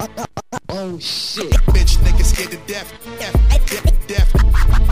Oh shit. Bitch niggas scared to death. Death.